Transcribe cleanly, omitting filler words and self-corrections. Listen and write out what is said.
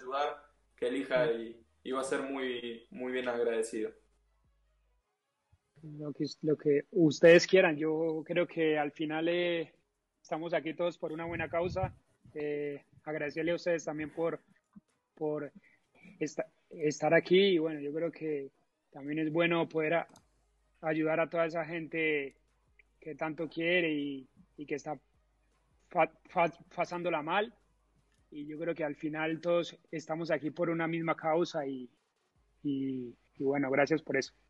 ayudar, que elija y va a ser muy, muy bien agradecido. Lo que ustedes quieran. Yo creo que al final estamos aquí todos por una buena causa. Agradecerle a ustedes también por estar aquí y bueno, yo creo que también es bueno poder ayudar a toda esa gente que tanto quiere y que está pasándola mal. Y yo creo que al final todos estamos aquí por una misma causa y bueno, gracias por eso.